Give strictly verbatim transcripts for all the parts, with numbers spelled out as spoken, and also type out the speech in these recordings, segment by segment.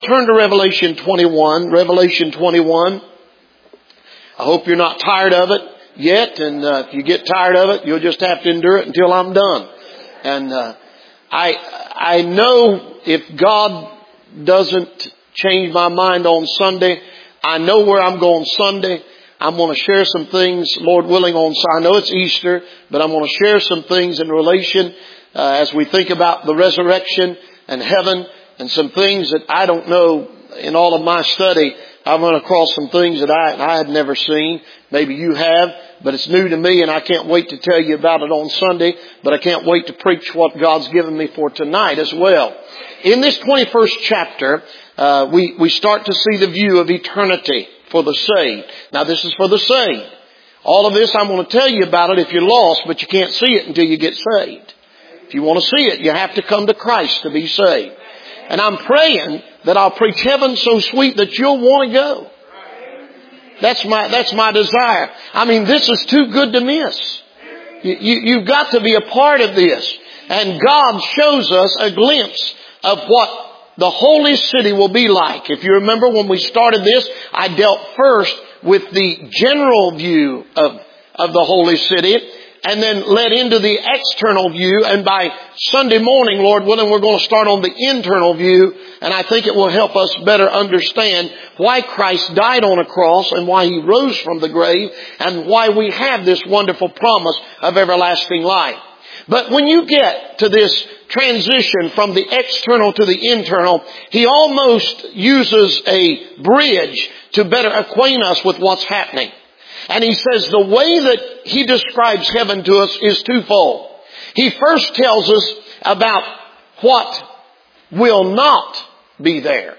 Turn to Revelation twenty-one. Revelation twenty-one. I hope you're not tired of it yet. And uh, if you get tired of it, you'll just have to endure it until I'm done. And uh, I I know if God doesn't change my mind on Sunday, I know where I'm going Sunday. I'm going to share some things, Lord willing, on Sunday. I know it's Easter, but I'm going to share some things in relation uh, as we think about the resurrection and heaven. And some things that I don't know in all of my study, I've run across some things that I, I had never seen. Maybe you have, but it's new to me and I can't wait to tell you about it on Sunday, but I can't wait to preach what God's given me for tonight as well. In this twenty-first chapter, uh, we, we start to see the view of eternity for the saved. Now this is for the saved. All of this I'm going to tell you about it if you're lost, but you can't see it until you get saved. If you want to see it, you have to come to Christ to be saved. And I'm praying that I'll preach heaven so sweet that you'll want to go. That's my, that's my desire. I mean, this is too good to miss. You, you, you've got to be a part of this. And God shows us a glimpse of what the holy city will be like. If you remember when we started this, I dealt first with the general view of, of the holy city, and then led into the external view. And by Sunday morning, Lord willing, we're going to start on the internal view. And I think it will help us better understand why Christ died on a cross and why He rose from the grave and why we have this wonderful promise of everlasting life. But when you get to this transition from the external to the internal, He almost uses a bridge to better acquaint us with what's happening. And He says the way that He describes heaven to us is twofold. He first tells us about what will not be there.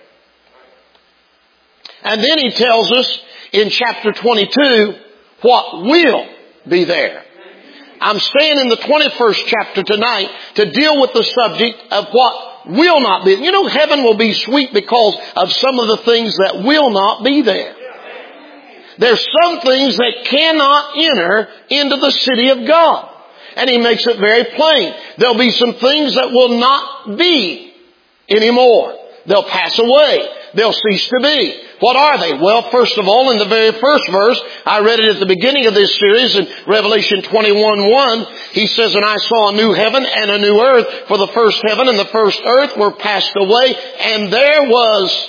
And then He tells us in chapter twenty-two what will be there. I'm staying in the twenty-first chapter tonight to deal with the subject of what will not be. You know, heaven will be sweet because of some of the things that will not be there. There's some things that cannot enter into the city of God. And He makes it very plain. There'll be some things that will not be anymore. They'll pass away. They'll cease to be. What are they? Well, first of all, in the very first verse, I read it at the beginning of this series in Revelation twenty-one one. He says, "And I saw a new heaven and a new earth, for the first heaven and the first earth were passed away, and there was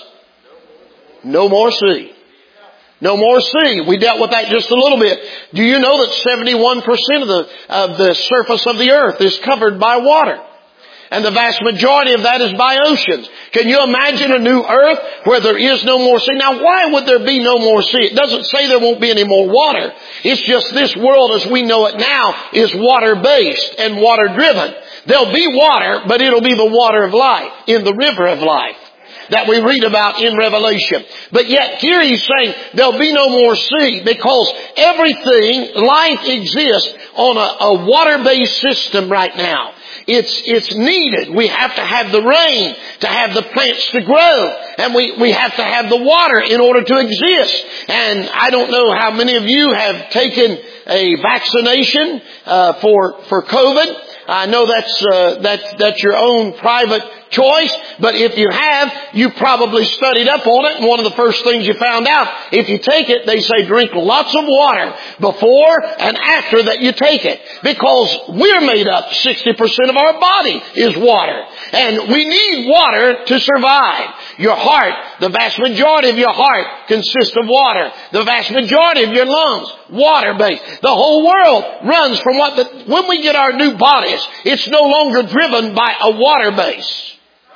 no more sea." No more sea. We dealt with that just a little bit. Do you know that seventy-one percent of the, of the surface of the earth is covered by water? And the vast majority of that is by oceans. Can you imagine a new earth where there is no more sea? Now, why would there be no more sea? It doesn't say there won't be any more water. It's just this world as we know it now is water-based and water-driven. There'll be water, but it'll be the water of life in the river of life that we read about in Revelation. But yet here He's saying there'll be no more sea because everything, life exists on a, a water-based system right now. It's, it's needed. We have to have the rain to have the plants to grow. And we, we have to have the water in order to exist. And I don't know how many of you have taken a vaccination, uh, for, for COVID. I know that's, uh, that's, that's your own private choice, but if you have, you probably studied up on it, and one of the first things you found out, if you take it, they say drink lots of water before and after that you take it, because we're made up, sixty percent of our body is water, and we need water to survive. Your heart, the vast majority of your heart consists of water. The vast majority of your lungs, water-based. The whole world runs from what, the, when we get our new bodies, it's no longer driven by a water base.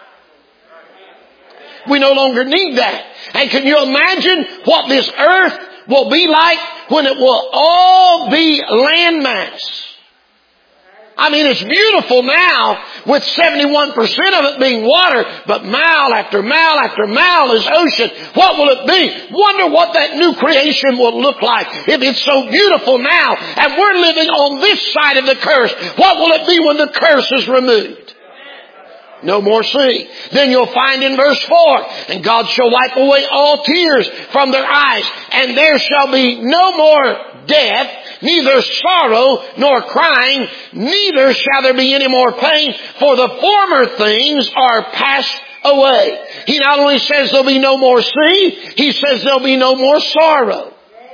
We no longer need that. And can you imagine what this earth will be like when it will all be landmass? I mean, it's beautiful now with seventy-one percent of it being water, but mile after mile after mile is ocean. What will it be? Wonder what that new creation will look like if it's so beautiful now and we're living on this side of the curse. What will it be when the curse is removed? No more sea. Then you'll find in verse four, "And God shall wipe away all tears from their eyes, and there shall be no more death, neither sorrow nor crying, neither shall there be any more pain, for the former things are passed away. He not only says there'll be no more sea, He says there'll be no more sorrow.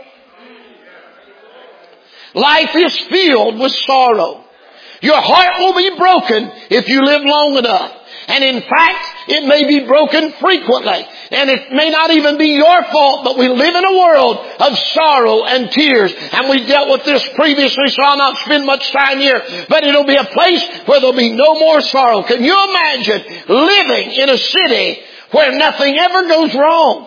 Life is filled with sorrow. Your heart will be broken if you live long enough. And in fact, it may be broken frequently. And it may not even be your fault, but we live in a world of sorrow and tears. And we dealt with this previously, so I'll not spend much time here. But it'll be a place where there'll be no more sorrow. Can you imagine living in a city where nothing ever goes wrong?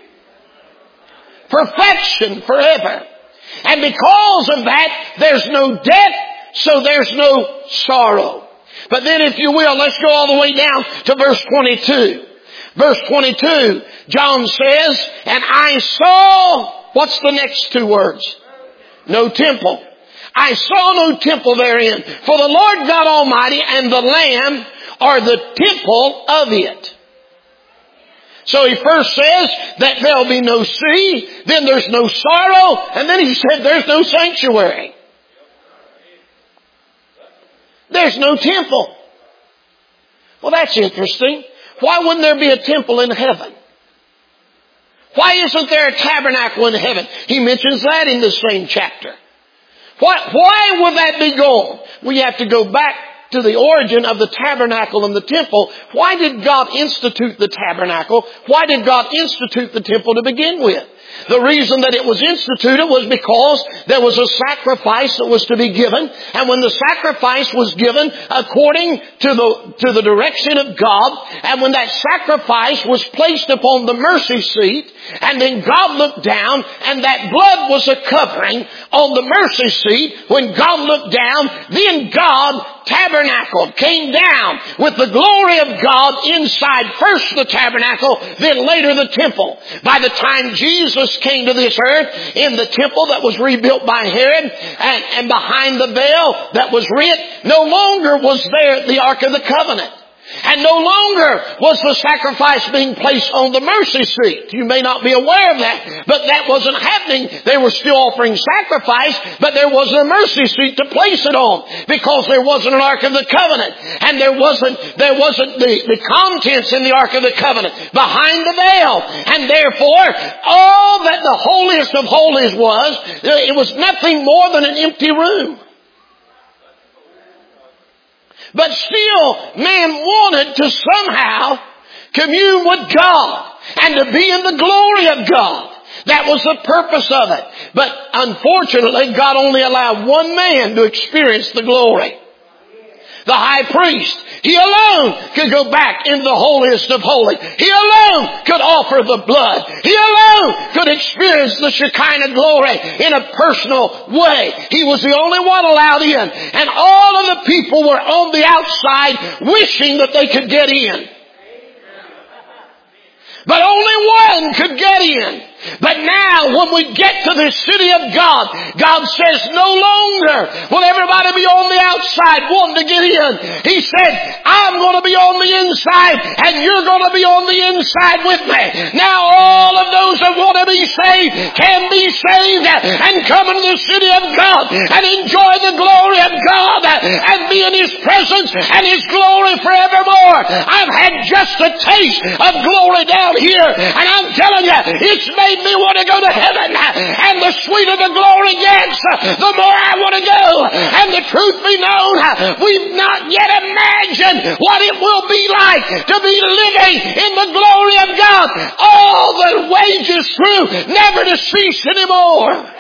Perfection forever. And because of that, there's no death, so there's no sorrow. But then if you will, let's go all the way down to verse twenty-two. Verse twenty-two, John says, and I saw, what's the next two words? No temple. I saw no temple therein, for the Lord God Almighty and the Lamb are the temple of it. So he first says that there'll be no sea, then there's no sorrow, and then he said there's no sanctuary. There's no temple. Well, that's interesting. Why wouldn't there be a temple in heaven? Why isn't there a tabernacle in heaven? He mentions that in the same chapter. Why, why would that be gone? We have to go back to the origin of the tabernacle and the temple. Why did God institute the tabernacle? Why did God institute the temple to begin with? The reason that it was instituted was because there was a sacrifice that was to be given. And when the sacrifice was given according to the, to the direction of God, and when that sacrifice was placed upon the mercy seat, and then God looked down, and that blood was a covering on the mercy seat, when God looked down, then God tabernacled, came down with the glory of God inside first the tabernacle, then later the temple. By the time Jesus came to this earth in the temple that was rebuilt by Herod, and, and behind the veil that was rent, no longer was there the Ark of the Covenant. And no longer was the sacrifice being placed on the mercy seat. You may not be aware of that, but that wasn't happening. They were still offering sacrifice, but there wasn't a mercy seat to place it on because there wasn't an Ark of the Covenant, and there wasn't there wasn't the, the contents in the Ark of the Covenant behind the veil. And therefore, all that the holiest of holies was, it was nothing more than an empty room. But still, man wanted to somehow commune with God and to be in the glory of God. That was the purpose of it. But unfortunately, God only allowed one man to experience the glory. The high priest. He alone could go back in the holiest of holies. He alone could offer the blood. He alone could experience the Shekinah glory in a personal way. He was the only one allowed in. And all of the people were on the outside wishing that they could get in. But only one could get in. But now, when we get to the city of God, God says no longer will everybody be on the outside wanting to get in. He said, I'm going to be on the inside and you're going to be on the inside with me. Now all of those that want to be saved can be saved and come into the city of God and enjoy the glory of God and be in His presence and His glory forevermore. I've had just a taste of glory down here, and I'm telling you, it's made me want to go to heaven. And the sweeter the glory gets, the more I want to go. And the truth be known, we've not yet imagined what it will be like to be living in the glory of God. All the wages through, never to cease anymore.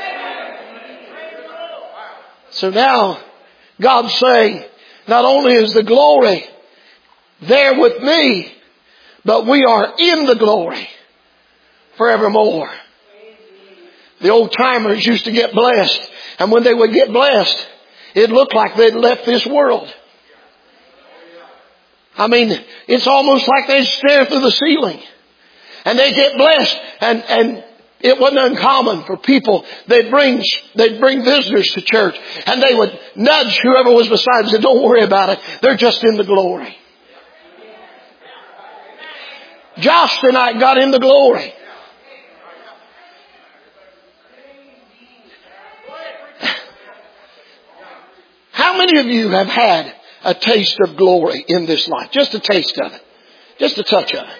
So now, God's saying, not only is the glory there with me, but we are in the glory forevermore. The old timers used to get blessed, and when they would get blessed, it looked like they'd left this world. I mean, it's almost like they'd stare through the ceiling, and they get blessed, and and it wasn't uncommon for people. They'd bring they'd bring visitors to church, and they would nudge whoever was beside them and say, "Don't worry about it. They're just in the glory." Josh tonight got in the glory. How many of you have had a taste of glory in this life? Just a taste of it. Just a touch of it.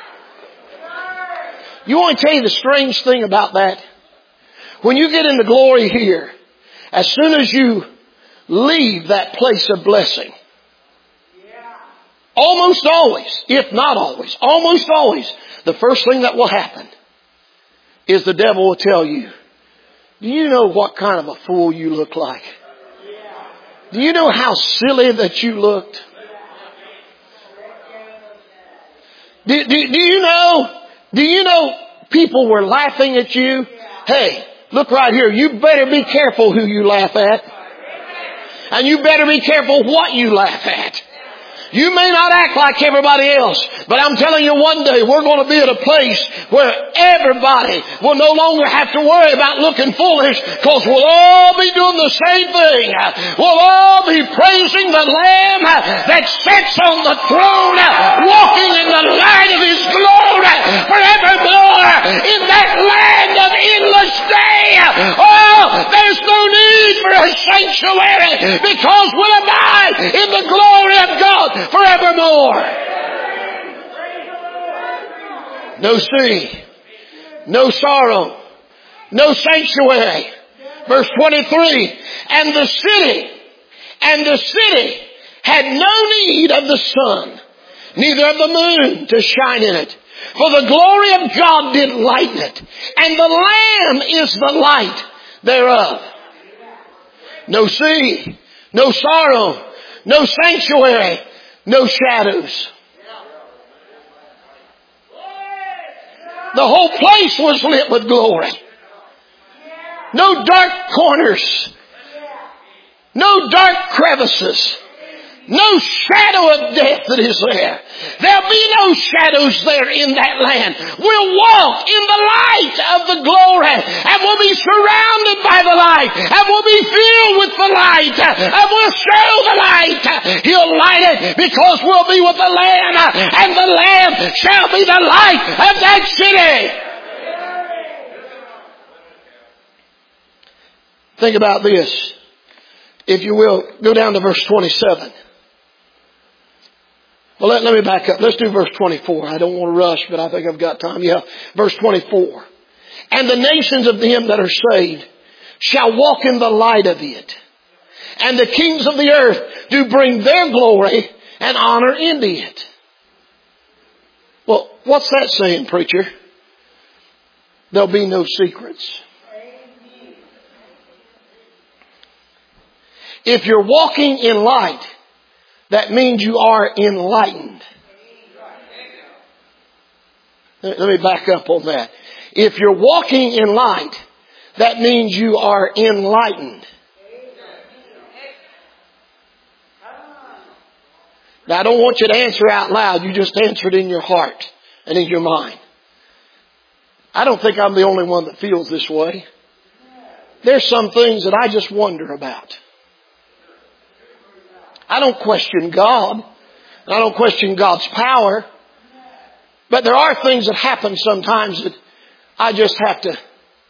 You want to tell you the strange thing about that? When you get into glory here, as soon as you leave that place of blessing, almost always, if not always, almost always, the first thing that will happen is the devil will tell you, do you know what kind of a fool you look like? Do you know how silly that you looked? Do, do, do you know, do you know people were laughing at you? Hey, look right here. You better be careful who you laugh at. And you better be careful what you laugh at. You may not act like everybody else, but I'm telling you one day we're going to be at a place where everybody will no longer have to worry about looking foolish, because we'll all be doing the same thing. We'll all be praising the Lamb that sits on the throne, walking in the light of His glory forevermore in that land of endless day. Oh, there's no need for a sanctuary, because we'll abide in the glory of God forevermore. No sea, no sorrow, no sanctuary. Verse twenty-three, and the city, and the city had no need of the sun, neither of the moon to shine in it. For the glory of God did lighten it, and the Lamb is the light thereof. No sea, no sorrow, no sanctuary, no shadows. The whole place was lit with glory. No dark corners. No dark crevices. No shadow of death that is there. There'll be no shadows there in that land. We'll walk in the light of the glory, and we'll be surrounded by the light, and we'll be filled with the light, and we'll show the light. He'll light it because we'll be with the Lamb, and the Lamb shall be the light of that city. Think about this. If you will, go down to verse twenty-seven. Well, let, let me back up. Let's do verse twenty-four. I don't want to rush, but I think I've got time. Yeah, verse twenty-four. And the nations of them that are saved shall walk in the light of it. And the kings of the earth do bring their glory and honor into it. Well, what's that saying, preacher? There'll be no secrets. If you're walking in light, that means you are enlightened. Let me back up on that. If you're walking in light, that means you are enlightened. Now, I don't want you to answer out loud. You just answer it in your heart and in your mind. I don't think I'm the only one that feels this way. There's some things that I just wonder about. I don't question God. And I don't question God's power. But there are things that happen sometimes that I just have to...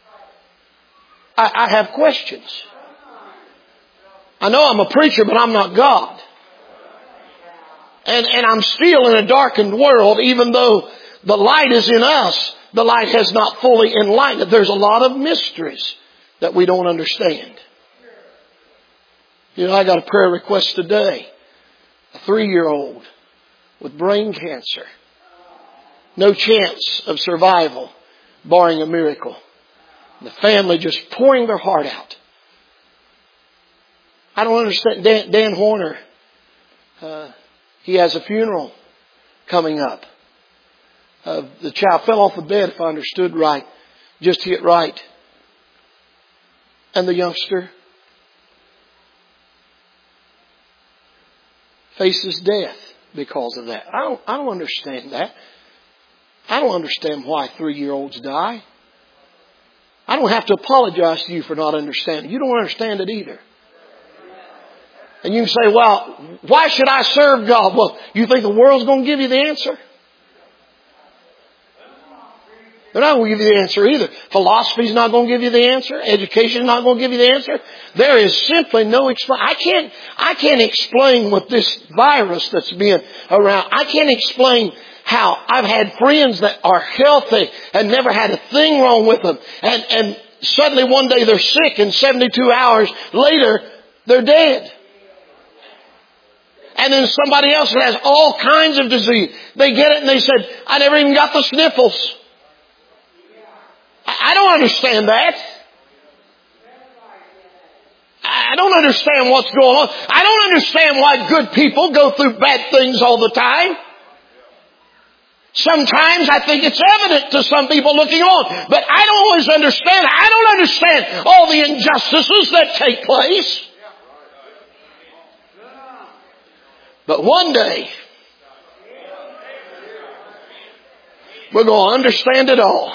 I, I have questions. I know I'm a preacher, but I'm not God. And, and I'm still in a darkened world, even though the light is in us. The light has not fully enlightened. There's a lot of mysteries that we don't understand. You know, I got a prayer request today. A three-year-old with brain cancer. No chance of survival, barring a miracle. The family just pouring their heart out. I don't understand. Dan, Dan Horner, uh, he has a funeral coming up. Uh, the child fell off the bed, if I understood right. Just hit right. And the youngster faces death because of that. I don't, I don't understand that. I don't understand why three-year-olds die. I don't have to apologize to you for not understanding. You don't understand it either. And you can say, well, why should I serve God? Well, you think the world's going to give you the answer? They're not going to give you the answer either. Philosophy's not going to give you the answer. Education's not going to give you the answer. There is simply no explanation. I can't, I can't explain what this virus that's been around. I can't explain how I've had friends that are healthy and never had a thing wrong with them. And, and suddenly one day they're sick and seventy-two hours later they're dead. And then somebody else that has all kinds of disease. They get it and they said, I never even got the sniffles. I don't understand that. I don't understand what's going on. I don't understand why good people go through bad things all the time. Sometimes I think it's evident to some people looking on. But I don't always understand. I don't understand all the injustices that take place. But one day, we're going to understand it all.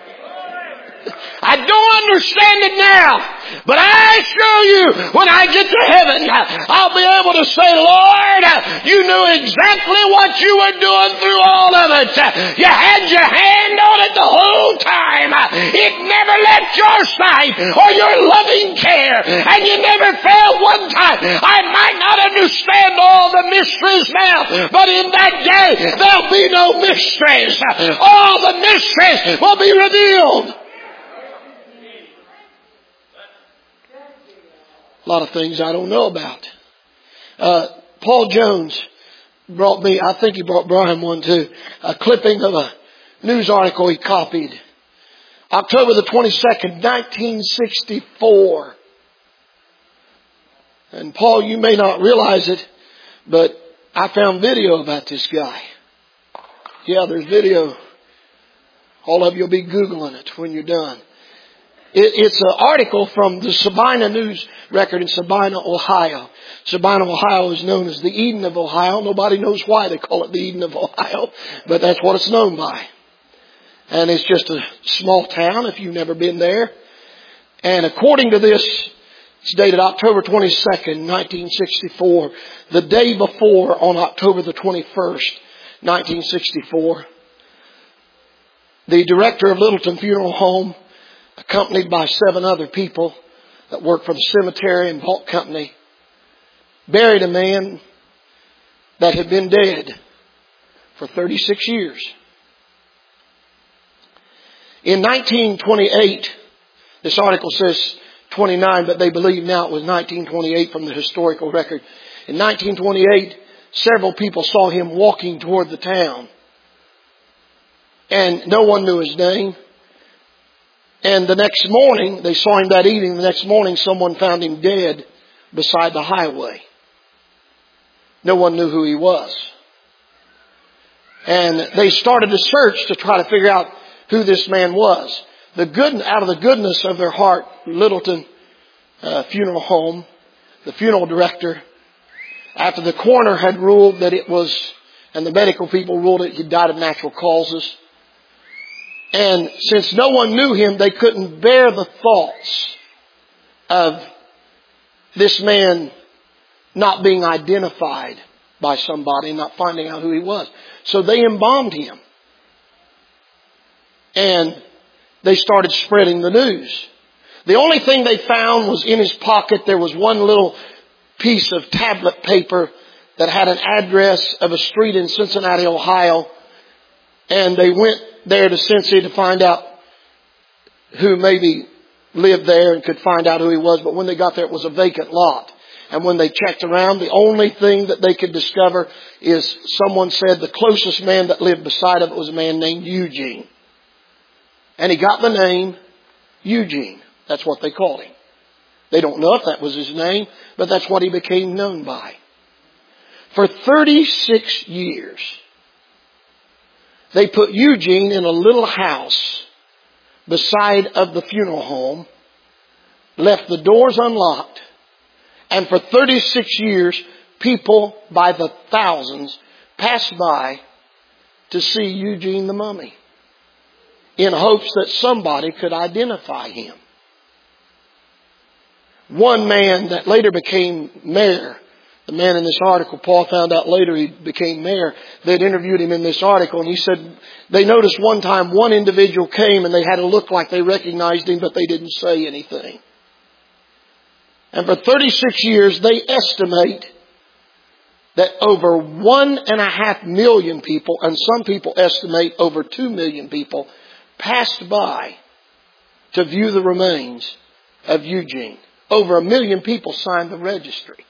I don't understand it now, but I assure you, when I get to heaven, I'll be able to say, Lord, you knew exactly what you were doing through all of it. You had your hand on it the whole time. It never left your sight or your loving care, and you never failed one time. I might not understand all the mysteries now, but in that day, there'll be no mysteries. All the mysteries will be revealed. A lot of things I don't know about. Uh, Paul Jones brought me, I think he brought Brian one too, a clipping of a news article he copied. October the twenty-second, nineteen sixty-four. And Paul, you may not realize it, but I found video about this guy. Yeah, there's video. All of you will be Googling it when you're done. It's an article from the Sabina News Record in Sabina, Ohio. Sabina, Ohio is known as the Eden of Ohio. Nobody knows why they call it the Eden of Ohio, but that's what it's known by. And it's just a small town if you've never been there. And according to this, it's dated October twenty-second, nineteen sixty-four. The day before, on October the twenty-first, nineteen sixty-four, the director of Littleton Funeral Home, accompanied by seven other people that work for the cemetery and vault company, buried a man that had been dead for thirty-six years. In nineteen twenty-eight, this article says twenty-nine, but they believe now it was nineteen twenty-eight from the historical record. In nineteen twenty-eight, several people saw him walking toward the town. And no one knew his name. And the next morning, they saw him that evening. The next morning, someone found him dead beside the highway. No one knew who he was. And they started a search to try to figure out who this man was. The good, out of the goodness of their heart, Littleton uh, Funeral Home, the funeral director, after the coroner had ruled that it was, and the medical people ruled it, he died of natural causes. And since no one knew him, they couldn't bear the thoughts of this man not being identified by somebody, not finding out who he was. So they embalmed him. And they started spreading the news. The only thing they found was in his pocket there was one little piece of tablet paper that had an address of a street in Cincinnati, Ohio. And they went there to Cincy to find out who maybe lived there and could find out who he was. But when they got there, it was a vacant lot. And when they checked around, the only thing that they could discover is someone said the closest man that lived beside of it was a man named Eugene. And he got the name Eugene. That's what they called him. They don't know if that was his name, but that's what he became known by. For thirty-six years, they put Eugene in a little house beside of the funeral home, left the doors unlocked, and for thirty-six years, people by the thousands passed by to see Eugene the mummy in hopes that somebody could identify him. One man that later became mayor, the man in this article, Paul found out later he became mayor. They'd interviewed him in this article, and he said they noticed one time one individual came and they had to look like they recognized him, but they didn't say anything. And for thirty-six years, they estimate that over one and a half million people, and some people estimate over two million people, passed by to view the remains of Eugene. Over a million people signed the registry.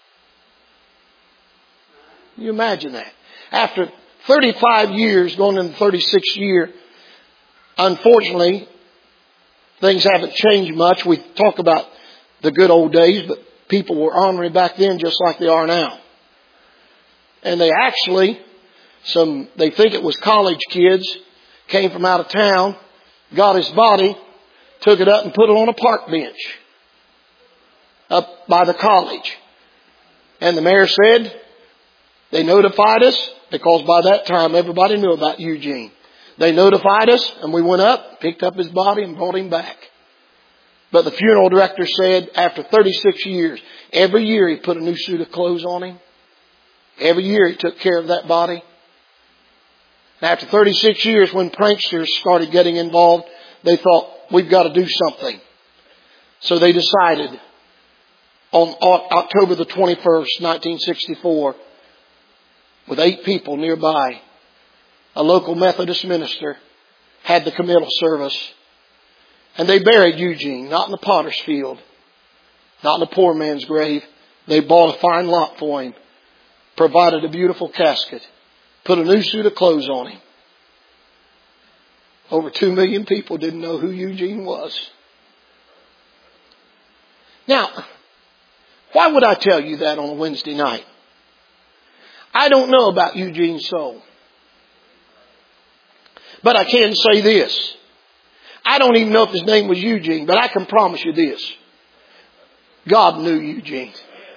Can you imagine that? After thirty-five years, going into the thirty-sixth year, unfortunately, things haven't changed much. We talk about the good old days, but people were ornery back then just like they are now. And they actually, some, they think it was college kids, came from out of town, got his body, took it up and put it on a park bench up by the college. And the mayor said, they notified us, because by that time everybody knew about Eugene. They notified us and we went up, picked up his body and brought him back. But the funeral director said after thirty-six years, every year he put a new suit of clothes on him. Every year he took care of that body. And after thirty-six years, when pranksters started getting involved, they thought, we've got to do something. So they decided on October the twenty-first, nineteen sixty-four, with eight people nearby, a local Methodist minister had the committal service. And they buried Eugene, not in the potter's field, not in a poor man's grave. They bought a fine lot for him, provided a beautiful casket, put a new suit of clothes on him. Over two million people didn't know who Eugene was. Now, why would I tell you that on a Wednesday night? I don't know about Eugene's soul. But I can say this. I don't even know if his name was Eugene, but I can promise you this. God knew Eugene.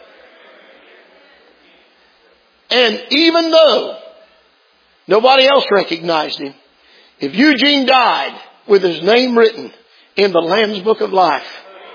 And even though nobody else recognized him, if Eugene died with his name written in the Lamb's Book of Life,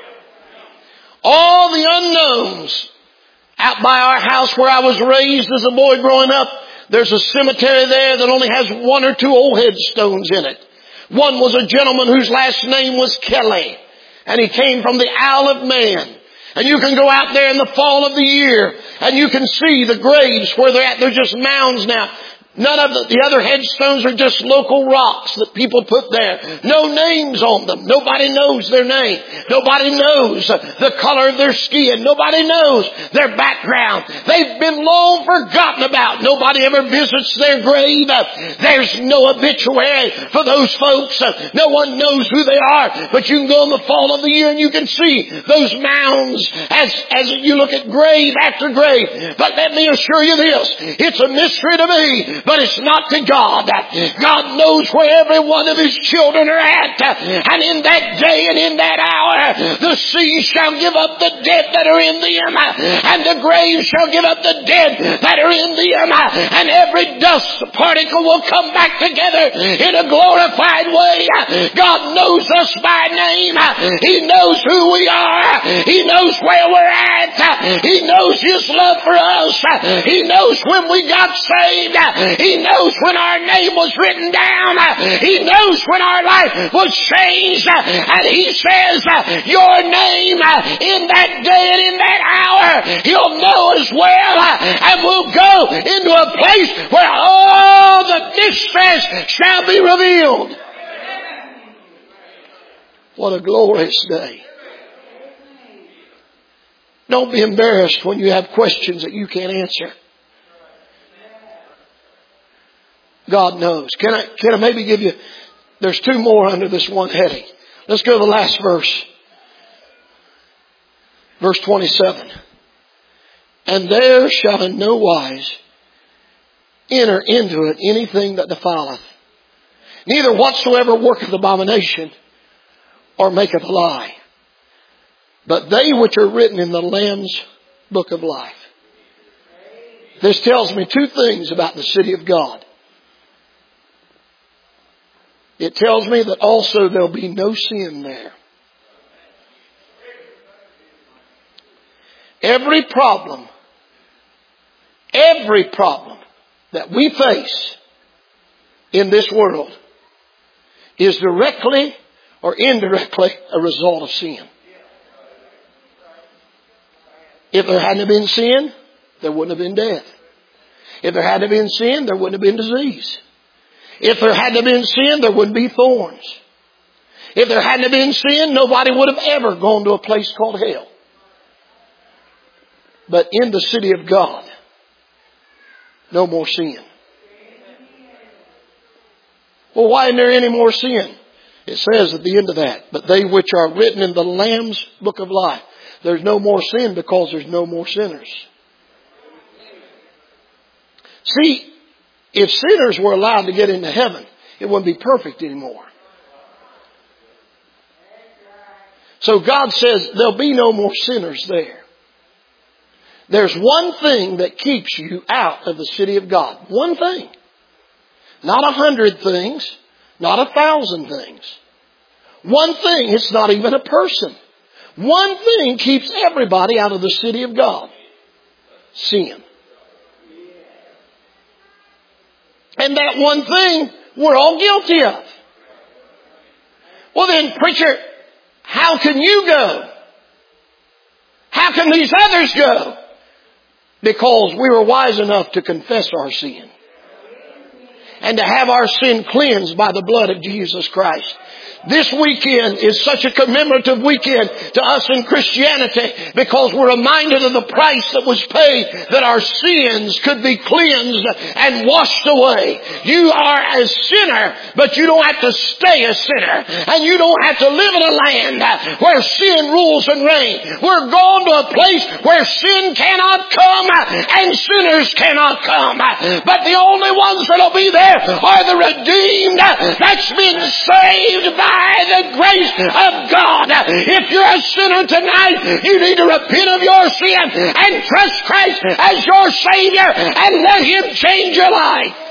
all the unknowns out by our house where I was raised as a boy growing up, there's a cemetery there that only has one or two old headstones in it. One was a gentleman whose last name was Kelly, and he came from the Isle of Man. And you can go out there in the fall of the year and you can see the graves where they're at. They're just mounds now. None of the, the other headstones are just local rocks that people put there. No names on them. Nobody knows their name. Nobody knows the color of their skin. Nobody knows their background. They've been long forgotten about. Nobody ever visits their grave. There's no obituary for those folks. No one knows who they are. But you can go in the fall of the year and you can see those mounds as, as you look at grave after grave. But let me assure you this. It's a mystery to me. But it's not to God. God knows where every one of His children are at. And in that day and in that hour, the sea shall give up the dead that are in them. And the grave shall give up the dead that are in them. And every dust particle will come back together in a glorified way. God knows us by name. He knows who we are. He knows where we're at. He knows His love for us. He knows when we got saved. He knows when our name was written down. He knows when our life was changed. And He says, your name in that day and in that hour, He'll know as well. And we'll go into a place where all the distress shall be revealed. What a glorious day. Don't be embarrassed when you have questions that you can't answer. God knows. Can I, can I maybe give you, there's two more under this one heading. Let's go to the last verse. Verse twenty-seven. And there shall in no wise enter into it anything that defileth, neither whatsoever worketh abomination or maketh a lie, but they which are written in the Lamb's Book of Life. This tells me two things about the city of God. It tells me that also there'll be no sin there. Every problem, every problem that we face in this world is directly or indirectly a result of sin. If there hadn't been sin, there wouldn't have been death. If there hadn't been sin, there wouldn't have been disease. If there hadn't been sin, there wouldn't be thorns. If there hadn't been sin, nobody would have ever gone to a place called hell. But in the city of God, no more sin. Well, why isn't there any more sin? It says at the end of that, but they which are written in the Lamb's book of life. There's no more sin because there's no more sinners. See, if sinners were allowed to get into heaven, it wouldn't be perfect anymore. So God says there'll be no more sinners there. There's one thing that keeps you out of the city of God. One thing. Not a hundred things. Not a thousand things. One thing. It's not even a person. One thing keeps everybody out of the city of God. Sin. And that one thing we're all guilty of. Well then, preacher, how can you go? How can these others go? Because we were wise enough to confess our sin. And to have our sin cleansed by the blood of Jesus Christ. This weekend is such a commemorative weekend to us in Christianity because we're reminded of the price that was paid that our sins could be cleansed and washed away. You are a sinner, but you don't have to stay a sinner. And you don't have to live in a land where sin rules and reigns. We're going to a place where sin cannot come and sinners cannot come. But the only ones that will be there are the redeemed that's been saved by the grace of God. If you're a sinner tonight, you need to repent of your sin and trust Christ as your Savior and let Him change your life.